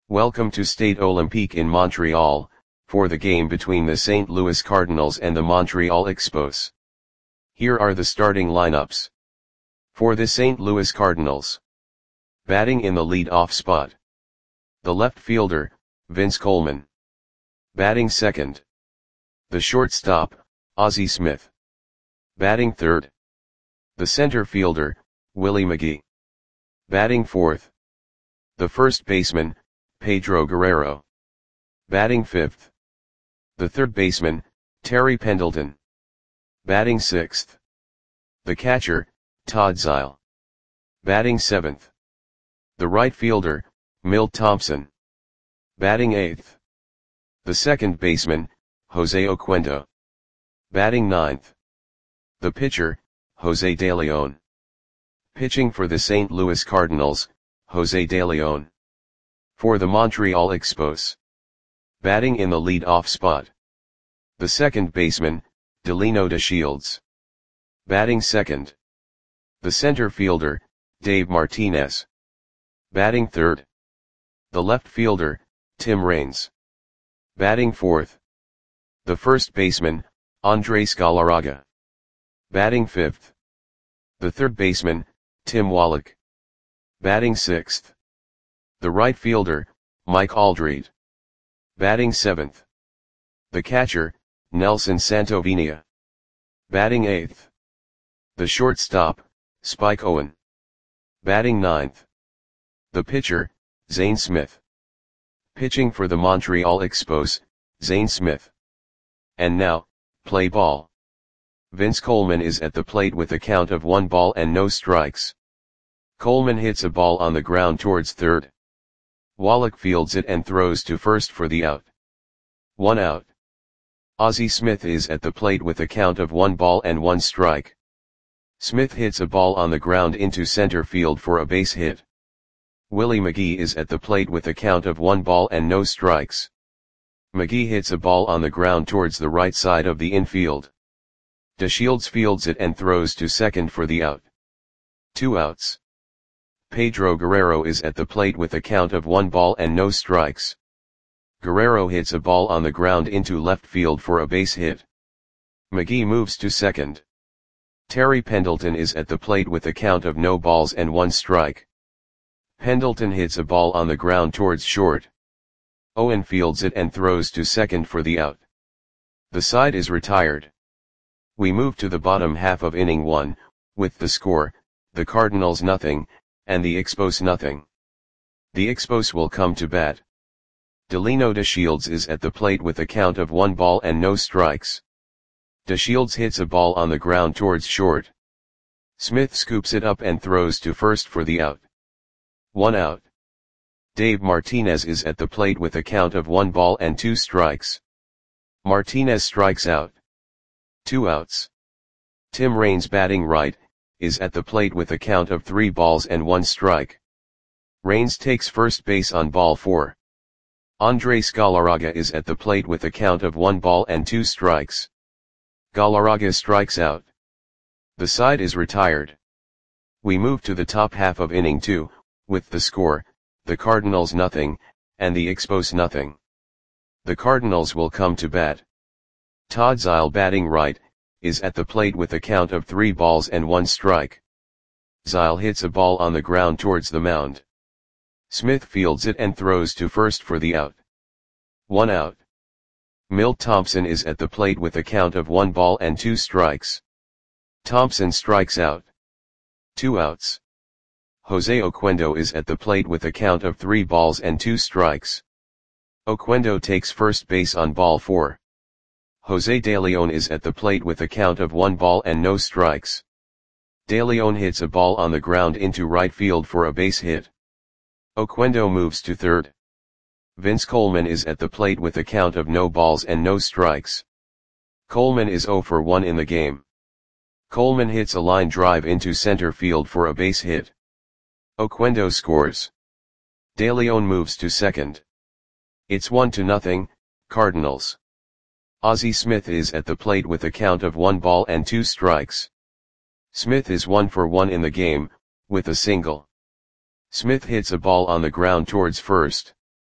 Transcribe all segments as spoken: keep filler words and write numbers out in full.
Welcome to Stade Olympique in Montreal, for the game between the Saint Louis Cardinals and the Montreal Expos. Here are the starting lineups. For the Saint Louis Cardinals. Batting in the lead-off spot. The left fielder, Vince Coleman. Batting second. The shortstop, Ozzie Smith. Batting third. The center fielder, Willie McGee. Batting fourth. The first baseman, Pedro Guerrero. Batting fifth. The third baseman, Terry Pendleton. Batting sixth. The catcher, Todd Zeile. Batting seventh. The right fielder, Milt Thompson. Batting eighth. The second baseman, Jose Oquendo. Batting ninth. The pitcher, Jose De Leon. Pitching for the Saint Louis Cardinals, Jose De Leon. For the Montreal Expos. Batting in the lead-off spot. The second baseman, Delino DeShields. Batting second. The center fielder, Dave Martinez. Batting third. The left fielder, Tim Raines. Batting fourth. The first baseman, Andres Galarraga. Batting fifth. The third baseman, Tim Wallach. Batting sixth. The right fielder, Mike Aldrete. Batting seventh. The catcher, Nelson Santovenia. Batting eighth. The shortstop, Spike Owen. Batting ninth. The pitcher, Zane Smith. Pitching for the Montreal Expos, Zane Smith. And now, play ball. Vince Coleman is at the plate with a count of one ball and no strikes. Coleman hits a ball on the ground towards third. Wallach fields it and throws to first for the out. One out. Ozzie Smith is at the plate with a count of one ball and one strike. Smith hits a ball on the ground into center field for a base hit. Willie McGee is at the plate with a count of one ball and no strikes. McGee hits a ball on the ground towards the right side of the infield. DeShields fields it and throws to second for the out. Two outs. Pedro Guerrero is at the plate with a count of one ball and no strikes. Guerrero hits a ball on the ground into left field for a base hit. McGee moves to second. Terry Pendleton is at the plate with a count of no balls and one strike. Pendleton hits a ball on the ground towards short. Owen fields it and throws to second for the out. The side is retired. We move to the bottom half of inning one, with the score, the Cardinals nothing, and the Expos nothing. The Expos will come to bat. Delino DeShields is at the plate with a count of one ball and no strikes. DeShields hits a ball on the ground towards short. Smith scoops it up and throws to first for the out. One out. Dave Martinez is at the plate with a count of one ball and two strikes. Martinez strikes out. Two outs. Tim Raines batting right, is at the plate with a count of three balls and one strike. Raines takes first base on ball four. Andres Galarraga is at the plate with a count of one ball and two strikes. Galarraga strikes out. The side is retired. We move to the top half of inning two, with the score, the Cardinals nothing, and the Expos nothing. The Cardinals will come to bat. Todd Zeile batting right, is at the plate with a count of three balls and one strike. Zeile hits a ball on the ground towards the mound. Smith fields it and throws to first for the out. One out. Milt Thompson is at the plate with a count of one ball and two strikes. Thompson strikes out. Two outs. Jose Oquendo is at the plate with a count of three balls and two strikes. Oquendo takes first base on ball four. Jose De Leon is at the plate with a count of one ball and no strikes. De Leon hits a ball on the ground into right field for a base hit. Oquendo moves to third. Vince Coleman is at the plate with a count of no balls and no strikes. Coleman is zero for one in the game. Coleman hits a line drive into center field for a base hit. Oquendo scores. De Leon moves to second. It's one to nothing, Cardinals. Ozzie Smith is at the plate with a count of one ball and two strikes. Smith is one for one in the game, with a single. Smith hits a ball on the ground towards first.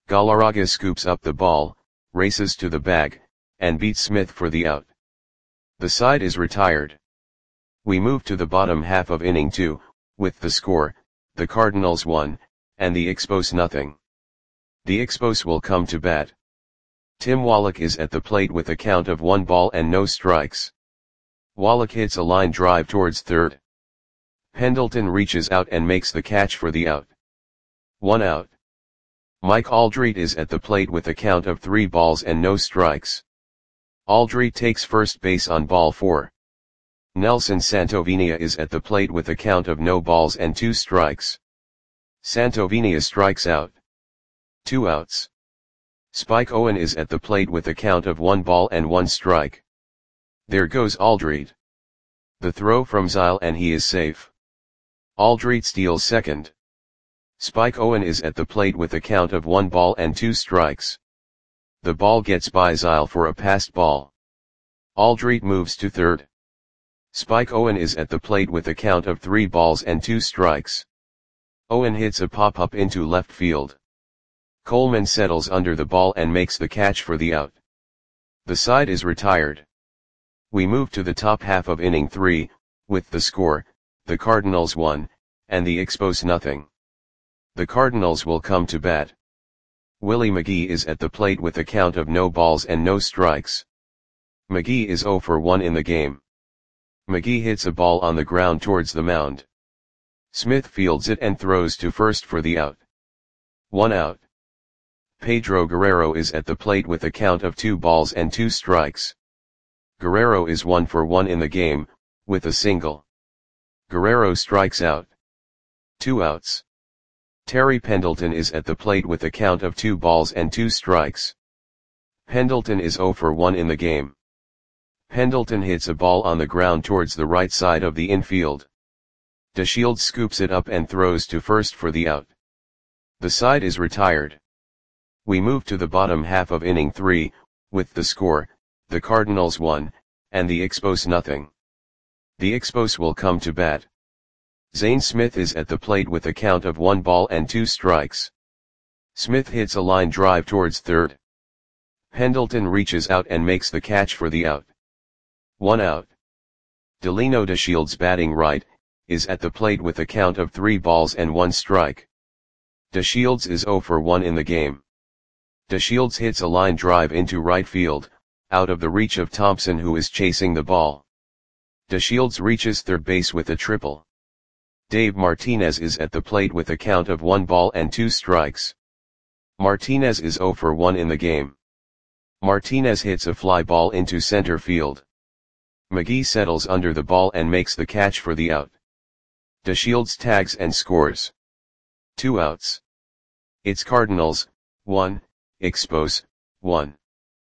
Galarraga scoops up the ball, races to the bag, and beats Smith for the out. The side is retired. We move to the bottom half of inning two, with the score, the Cardinals one, and the Expos nothing. The Expos will come to bat. Tim Wallach is at the plate with a count of one ball and no strikes. Wallach hits a line drive towards third. Pendleton reaches out and makes the catch for the out. One out. Mike Aldrete is at the plate with a count of three balls and no strikes. Aldrete takes first base on ball four. Nelson Santovenia is at the plate with a count of no balls and two strikes. Santovenia strikes out. Two outs. Spike Owen is at the plate with a count of one ball and one strike. There goes Aldrete. The throw from Zile and he is safe. Aldrete steals second. Spike Owen is at the plate with a count of one ball and two strikes. The ball gets by Zile for a passed ball. Aldrete moves to third. Spike Owen is at the plate with a count of three balls and two strikes. Owen hits a pop-up into left field. Coleman settles under the ball and makes the catch for the out. The side is retired. We move to the top half of inning three, with the score, the Cardinals one, and the Expos nothing. The Cardinals will come to bat. Willie McGee is at the plate with a count of no balls and no strikes. McGee is oh for one in the game. McGee hits a ball on the ground towards the mound. Smith fields it and throws to first for the out. One out. Pedro Guerrero is at the plate with a count of two balls and two strikes. Guerrero is one for one in the game, with a single. Guerrero strikes out. Two outs. Terry Pendleton is at the plate with a count of two balls and two strikes. Pendleton is oh for one in the game. Pendleton hits a ball on the ground towards the right side of the infield. DeShields scoops it up and throws to first for the out. The side is retired. We move to the bottom half of inning three, with the score, the Cardinals one, and the Expos nothing. The Expos will come to bat. Zane Smith is at the plate with a count of one ball and two strikes. Smith hits a line drive towards third. Pendleton reaches out and makes the catch for the out. One out. Delino DeShields, batting right, is at the plate with a count of three balls and one strike. DeShields is oh for one in the game. DeShields hits a line drive into right field, out of the reach of Thompson, who is chasing the ball. DeShields reaches third base with a triple. Dave Martinez is at the plate with a count of one ball and two strikes. Martinez is oh for one in the game. Martinez hits a fly ball into center field. McGee settles under the ball and makes the catch for the out. DeShields tags and scores. Two outs. It's Cardinals, one, Expos, one.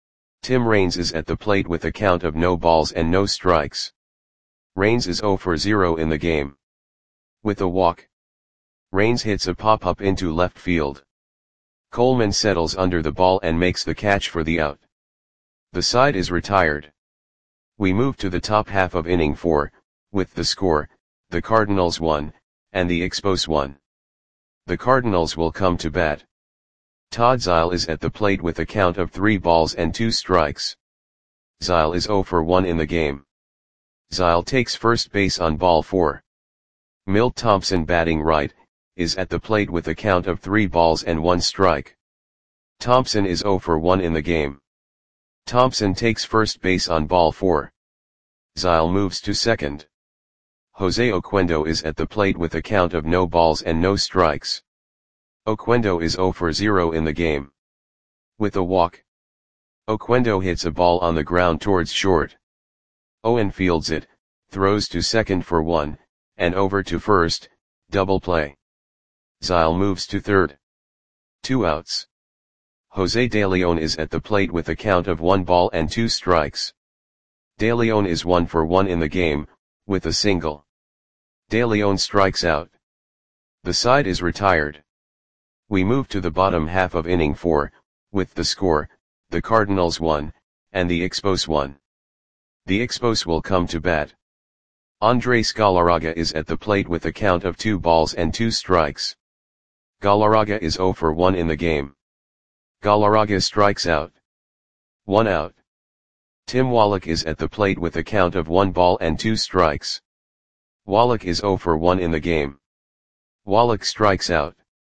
Tim Raines is at the plate with a count of no balls and no strikes. Raines is oh for zero in the game. With a walk. Raines hits a pop-up into left field. Coleman settles under the ball and makes the catch for the out. The side is retired. We move to the top half of inning four, with the score, the Cardinals one, and the Expos one. The Cardinals will come to bat. Todd Zile is at the plate with a count of three balls and two strikes. Zile is oh for one in the game. Zile takes first base on ball four. Milt Thompson, batting right, is at the plate with a count of three balls and one strike. Thompson is oh for one in the game. Thompson takes first base on ball four. Zile moves to second. Jose Oquendo is at the plate with a count of no balls and no strikes. Oquendo is oh for zero in the game. With a walk. Oquendo hits a ball on the ground towards short. Owen fields it, throws to second for one, and over to first, double play. Zile moves to third. Two outs. Jose De Leon is at the plate with a count of one ball and two strikes. De Leon is one for one in the game, with a single. De Leon strikes out. The side is retired. We move to the bottom half of inning four, with the score, the Cardinals one, and the Expos one. The Expos will come to bat. Andres Galarraga is at the plate with a count of two balls and two strikes. Galarraga is oh for one in the game. Galarraga strikes out. One out. Tim Wallach is at the plate with a count of one ball and two strikes. Wallach is zero for one in the game. Wallach strikes out.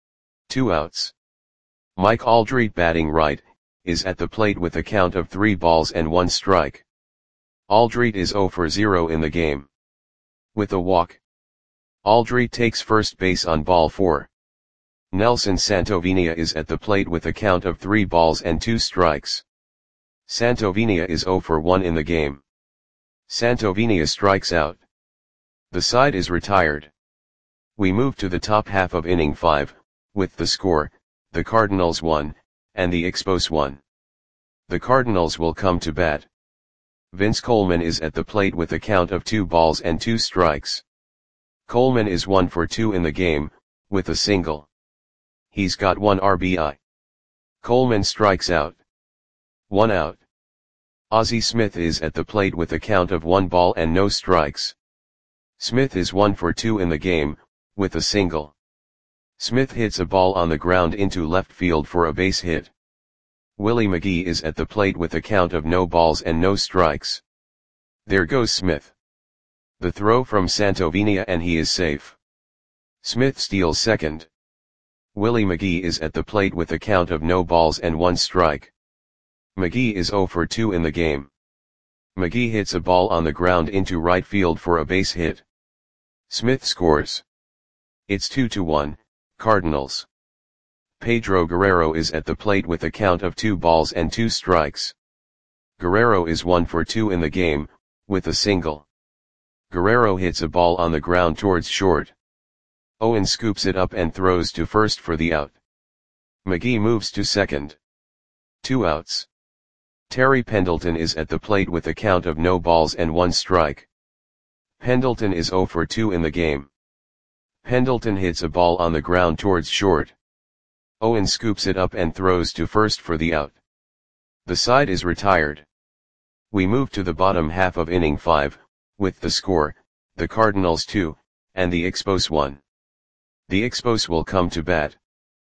Two outs. Mike Aldrete, batting right, is at the plate with a count of three balls and one strike. Aldrete is zero for zero in the game. With a walk, Aldrete takes first base on ball four. Nelson Santovenia is at the plate with a count of three balls and two strikes. Santovenia is zero for one in the game. Santovenia strikes out. The side is retired. We move to the top half of inning five, with the score, the Cardinals one, and the Expos one. The Cardinals will come to bat. Vince Coleman is at the plate with a count of two balls and two strikes. Coleman is one for two in the game, with a single. He's got one R B I. Coleman strikes out. One out. Ozzie Smith is at the plate with a count of one ball and no strikes. Smith is one for two in the game, with a single. Smith hits a ball on the ground into left field for a base hit. Willie McGee is at the plate with a count of no balls and no strikes. There goes Smith. The throw from Santovenia and he is safe. Smith steals second. Willie McGee is at the plate with a count of no balls and one strike. McGee is zero for two in the game. McGee hits a ball on the ground into right field for a base hit. Smith scores. It's two to one, Cardinals. Pedro Guerrero is at the plate with a count of two balls and two strikes. Guerrero is one for two in the game, with a single. Guerrero hits a ball on the ground towards short. Owen scoops it up and throws to first for the out. McGee moves to second. Two outs. Terry Pendleton is at the plate with a count of no balls and one strike. Pendleton is zero for two in the game. Pendleton hits a ball on the ground towards short. Owen scoops it up and throws to first for the out. The side is retired. We move to the bottom half of inning five, with the score, the Cardinals two, and the Expos one. The Expos will come to bat.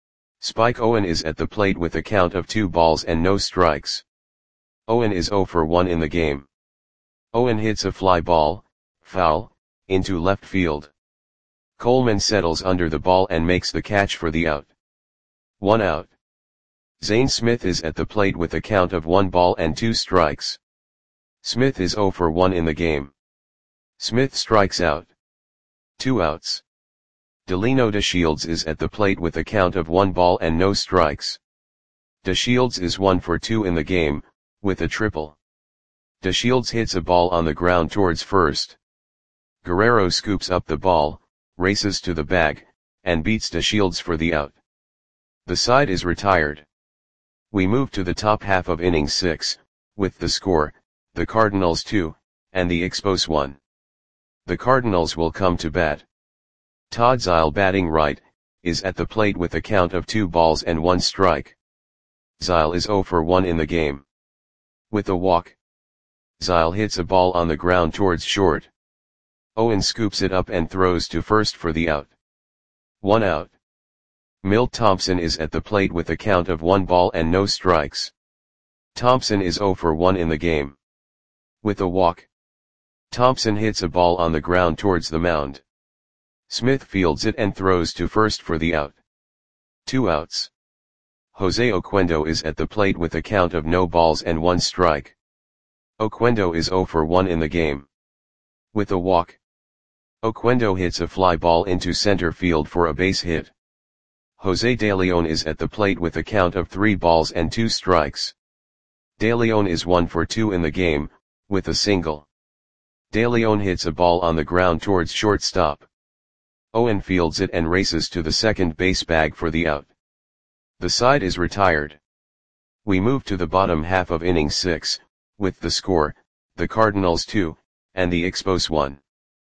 Spike Owen is at the plate with a count of two balls and no strikes. Owen is zero for one in the game. Owen hits a fly ball, foul, into left field. Coleman settles under the ball and makes the catch for the out. One out. Zane Smith is at the plate with a count of one ball and two strikes. Smith is zero for one in the game. Smith strikes out. Two outs. Delino DeShields is at the plate with a count of one ball and no strikes. DeShields is one for two in the game, with a triple. DeShields hits a ball on the ground towards first. Guerrero scoops up the ball, races to the bag, and beats DeShields for the out. The side is retired. We move to the top half of inning six, with the score, the Cardinals two, and the Expos one. The Cardinals will come to bat. Todd Zeile, batting right, is at the plate with a count of two balls and one strike. Zeile is zero for one in the game. With a walk, Zeile hits a ball on the ground towards short. Owen scoops it up and throws to first for the out. One out. Milt Thompson is at the plate with a count of one ball and no strikes. Thompson is zero for one in the game. With a walk, Thompson hits a ball on the ground towards the mound. Smith fields it and throws to first for the out. Two outs. Jose Oquendo is at the plate with a count of no balls and one strike. Oquendo is zero for one in the game. With a walk, Oquendo hits a fly ball into center field for a base hit. Jose De Leon is at the plate with a count of three balls and two strikes. De Leon is one for two in the game, with a single. De Leon hits a ball on the ground towards shortstop. Owen fields it and races to the second base bag for the out. The side is retired. We move to the bottom half of inning six, with the score, the Cardinals two, and the Expos one.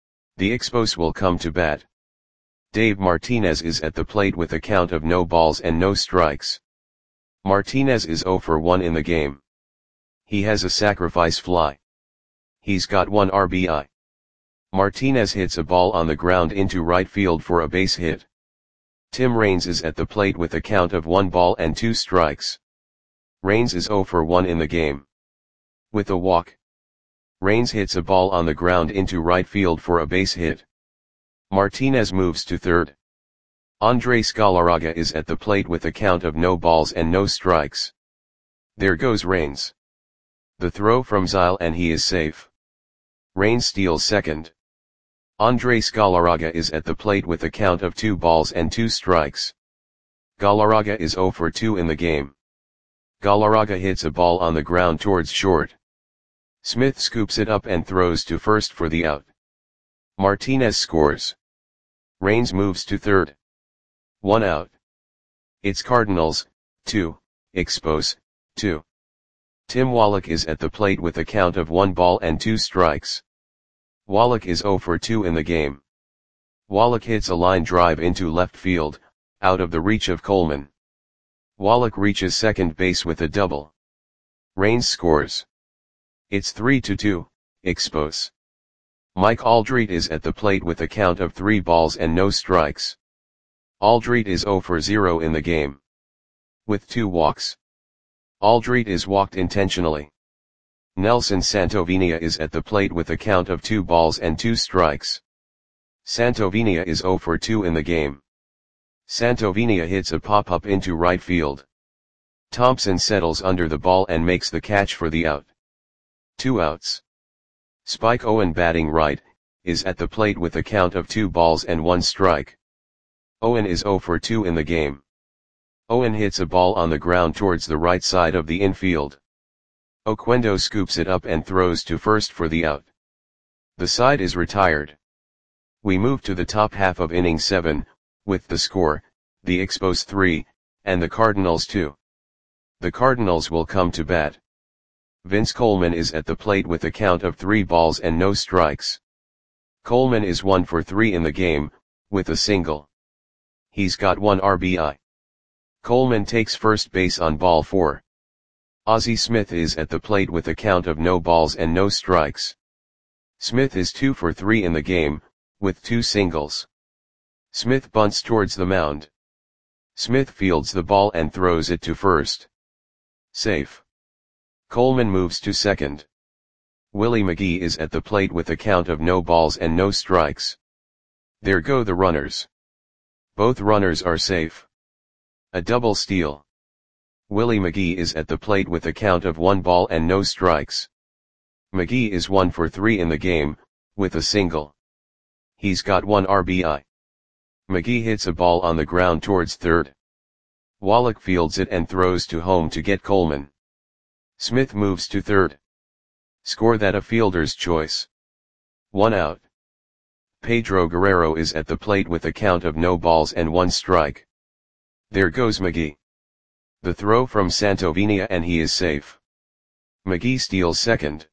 The Expos will come to bat. Dave Martinez is at the plate with a count of no balls and no strikes. Martinez is zero for one in the game. He has a sacrifice fly. He's got one R B I. Martinez hits a ball on the ground into right field for a base hit. Tim Raines is at the plate with a count of one ball and two strikes. Raines is zero for one in the game. With a walk, Raines hits a ball on the ground into right field for a base hit. Martinez moves to third. Andres Galarraga is at the plate with a count of no balls and no strikes. There goes Raines. The throw from Zile and he is safe. Raines steals second. Andres Galarraga is at the plate with a count of two balls and two strikes. Galarraga is zero for two in the game. Galarraga hits a ball on the ground towards short. Smith scoops it up and throws to first for the out. Martinez scores. Raines moves to third. One out. It's Cardinals, two, Expos, two. Tim Wallach is at the plate with a count of one ball and two strikes. Wallach is zero for two in the game. Wallach hits a line drive into left field, out of the reach of Coleman. Wallach reaches second base with a double. Raines scores. It's three to two, Expos. Mike Aldrete is at the plate with a count of three balls and no strikes. Aldrete is zero for zero in the game. With two walks. Aldrete is walked intentionally. Nelson Santovenia is at the plate with a count of two balls and two strikes. Santovenia is zero for two in the game. Santovenia hits a pop-up into right field. Thompson settles under the ball and makes the catch for the out. Two outs. Spike Owen, batting right, is at the plate with a count of two balls and one strike. Owen is zero for two in the game. Owen hits a ball on the ground towards the right side of the infield. Oquendo scoops it up and throws to first for the out. The side is retired. We move to the top half of inning seven, with the score, the Expos three, and the Cardinals two. The Cardinals will come to bat. Vince Coleman is at the plate with a count of three balls and no strikes. Coleman is one for three in the game, with a single. He's got one R B I. Coleman takes first base on ball four. Ozzie Smith is at the plate with a count of no balls and no strikes. Smith is two for three in the game, with two singles. Smith bunts towards the mound. Smith fields the ball and throws it to first. Safe. Coleman moves to second. Willie McGee is at the plate with a count of no balls and no strikes. There go the runners. Both runners are safe. A double steal. Willie McGee is at the plate with a count of one ball and no strikes. McGee is one for three in the game, with a single. He's got one R B I. McGee hits a ball on the ground towards third. Wallach fields it and throws to home to get Coleman. Smith moves to third. Score that a fielder's choice. One out. Pedro Guerrero is at the plate with a count of no balls and one strike. There goes McGee. The throw from Santovenia and he is safe. McGee steals second.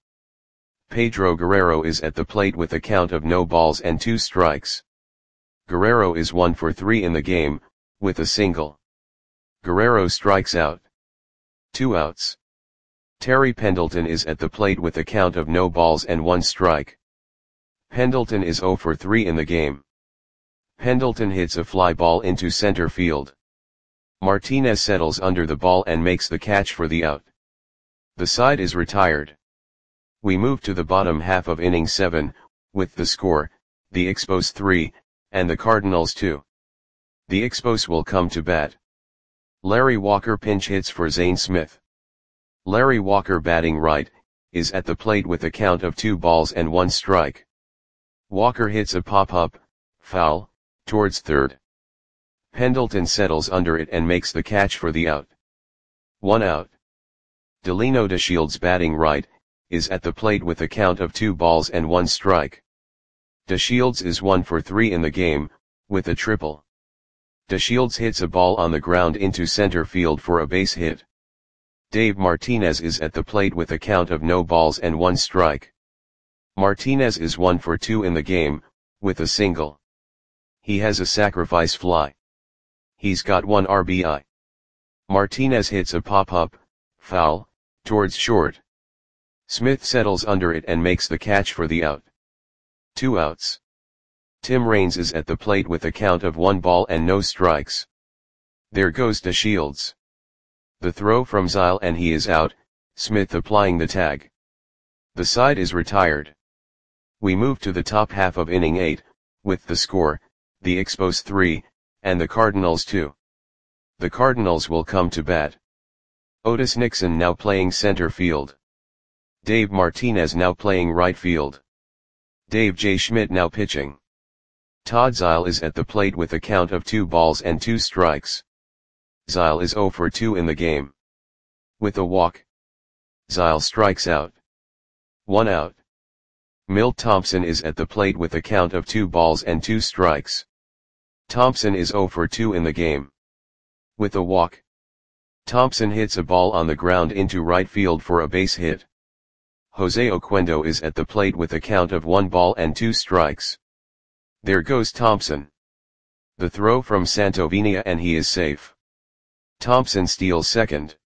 Pedro Guerrero is at the plate with a count of no balls and two strikes. Guerrero is one for three in the game, with a single. Guerrero strikes out. Two outs. Terry Pendleton is at the plate with a count of no balls and one strike. Pendleton is zero for three in the game. Pendleton hits a fly ball into center field. Martinez settles under the ball and makes the catch for the out. The side is retired. We move to the bottom half of inning seven, with the score, the Expos three, and the Cardinals two. The Expos will come to bat. Larry Walker pinch hits for Zane Smith. Larry Walker, batting right, is at the plate with a count of two balls and one strike. Walker hits a pop-up, foul, towards third. Pendleton settles under it and makes the catch for the out. One out. Delino DeShields, batting right, is at the plate with a count of two balls and one strike. DeShields is one for three in the game, with a triple. DeShields hits a ball on the ground into center field for a base hit. Dave Martinez is at the plate with a count of no balls and one strike. Martinez is one for two in the game, with a single. He has a sacrifice fly. He's got one R B I. Martinez hits a pop-up, foul, towards short. Smith settles under it and makes the catch for the out. Two outs. Tim Raines is at the plate with a count of one ball and no strikes. There goes DeShields. The throw from Zyle and he is out, Smith applying the tag. The side is retired. We move to the top half of inning eight, with the score, the Expos three, and the Cardinals two. The Cardinals will come to bat. Otis Nixon now playing center field. Dave Martinez now playing right field. Dave J. Schmidt now pitching. Todd Zyle is at the plate with a count of two balls and two strikes. Zyle is oh for two in the game. With a walk. Zyle strikes out. One out. Milt Thompson is at the plate with a count of two balls and two strikes. Thompson is oh for two in the game. With a walk. Thompson hits a ball on the ground into right field for a base hit. Jose Oquendo is at the plate with a count of one ball and two strikes. There goes Thompson. The throw from Santovenia and he is safe. Thompson steals second.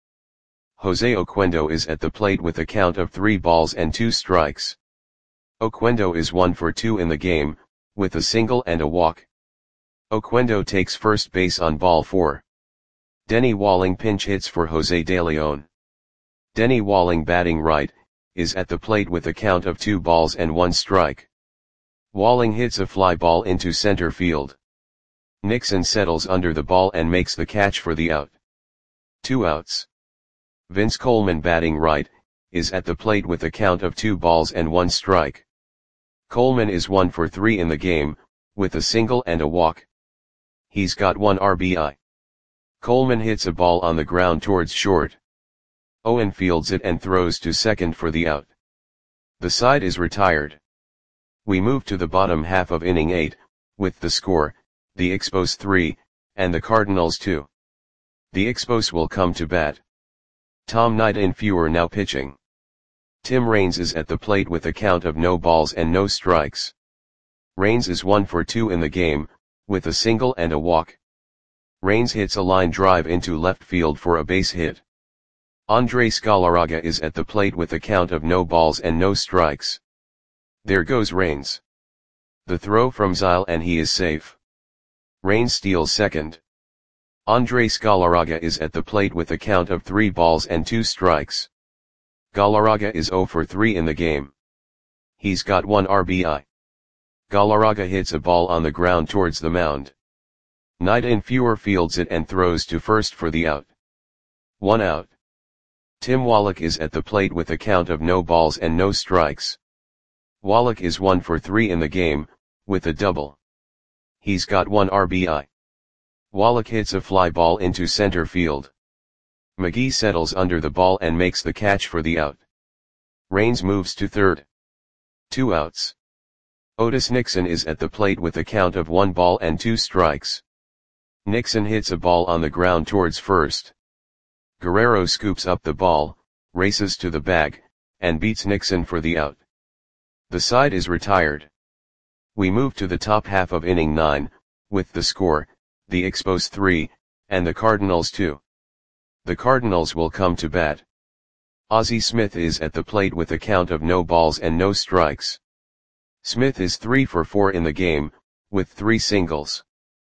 Jose Oquendo is at the plate with a count of three balls and two strikes. Oquendo is one for two in the game, with a single and a walk. Oquendo takes first base on ball four. Denny Walling pinch hits for Jose De Leon. Denny Walling batting right, is at the plate with a count of two balls and one strike. Walling hits a fly ball into center field. Nixon settles under the ball and makes the catch for the out. Two outs. Vince Coleman batting right, is at the plate with a count of two balls and one strike. Coleman is one for three in the game, with a single and a walk. He's got one R B I. Coleman hits a ball on the ground towards short. Owen fields it and throws to second for the out. The side is retired. We move to the bottom half of inning eight, with the score, the Expos three, and the Cardinals two. The Expos will come to bat. Tom Knight-Infewer now pitching. Tim Raines is at the plate with a count of no balls and no strikes. Raines is one for two in the game, with a single and a walk. Raines hits a line drive into left field for a base hit. Andres Galarraga is at the plate with a count of no balls and no strikes. There goes Raines. The throw from Zyle and he is safe. Raines steals second. Andres Galarraga is at the plate with a count of three balls and two strikes. Galarraga is oh for three in the game. He's got one R B I. Galarraga hits a ball on the ground towards the mound. Knight-Infewer fields it and throws to first for the out. One out. Tim Wallach is at the plate with a count of no balls and no strikes. Wallach is one for three in the game, with a double. He's got one R B I. Wallach hits a fly ball into center field. McGee settles under the ball and makes the catch for the out. Raines moves to third. Two outs. Otis Nixon is at the plate with a count of one ball and two strikes. Nixon hits a ball on the ground towards first. Guerrero scoops up the ball, races to the bag, and beats Nixon for the out. The side is retired. We move to the top half of inning nine, with the score, the Expos three, and the Cardinals two. The Cardinals will come to bat. Ozzie Smith is at the plate with a count of no balls and no strikes. Smith is three for four in the game, with three singles.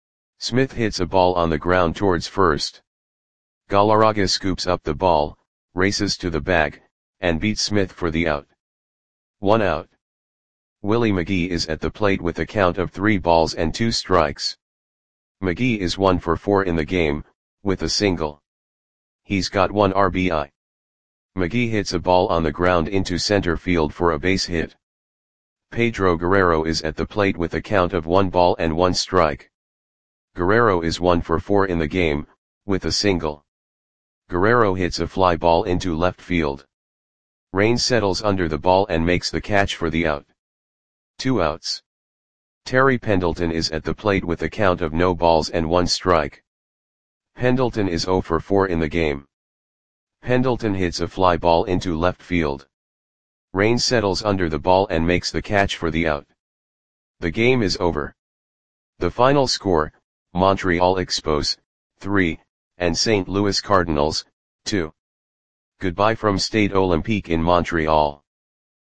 Smith hits a ball on the ground towards first. Galarraga scoops up the ball, races to the bag, and beats Smith for the out. One out. Willie McGee is at the plate with a count of three balls and two strikes. McGee is one for four in the game, with a single. He's got one R B I. McGee hits a ball on the ground into center field for a base hit. Pedro Guerrero is at the plate with a count of one ball and one strike. Guerrero is one for four in the game, with a single. Guerrero hits a fly ball into left field. Raines settles under the ball and makes the catch for the out. Two outs. Terry Pendleton is at the plate with a count of no balls and one strike. Pendleton is oh for four in the game. Pendleton hits a fly ball into left field. Raines settles under the ball and makes the catch for the out. The game is over. The final score, Montreal Expos, three, and Saint Louis Cardinals, two. Goodbye from Stade Olympique in Montreal.